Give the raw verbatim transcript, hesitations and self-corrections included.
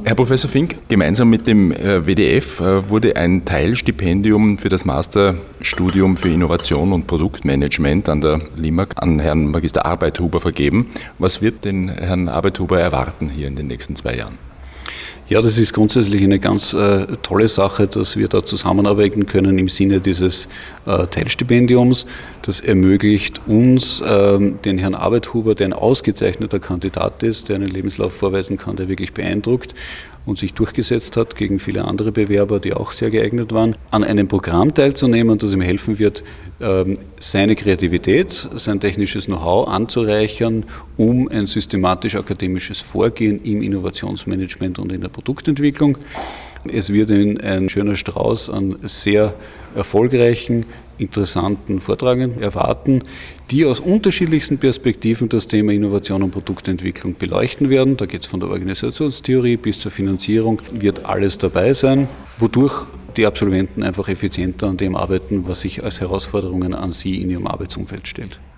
Herr Professor Fink, gemeinsam mit dem W D F wurde ein Teilstipendium für das Masterstudium für Innovation und Produktmanagement an der LIMAG an Herrn Magister Arbeithuber vergeben. Was wird den Herrn Arbeithuber erwarten hier in den nächsten zwei Jahren? Ja, das ist grundsätzlich eine ganz äh, tolle Sache, dass wir da zusammenarbeiten können im Sinne dieses äh, Teilstipendiums. Das ermöglicht uns, äh, den Herrn Arbeithuber, der ein ausgezeichneter Kandidat ist, der einen Lebenslauf vorweisen kann, der wirklich beeindruckt und sich durchgesetzt hat gegen viele andere Bewerber, die auch sehr geeignet waren, an einem Programm teilzunehmen, das ihm helfen wird, seine Kreativität, sein technisches Know-how anzureichern, um ein systematisch-akademisches Vorgehen im Innovationsmanagement und in der Produktentwicklung. Es wird ihn ein schöner Strauß an sehr erfolgreichen, interessanten Vortragenden erwarten, die aus unterschiedlichsten Perspektiven das Thema Innovation und Produktentwicklung beleuchten werden. Da geht es von der Organisationstheorie bis zur Finanzierung, wird alles dabei sein, wodurch die Absolventen einfach effizienter an dem arbeiten, was sich als Herausforderungen an sie in ihrem Arbeitsumfeld stellt.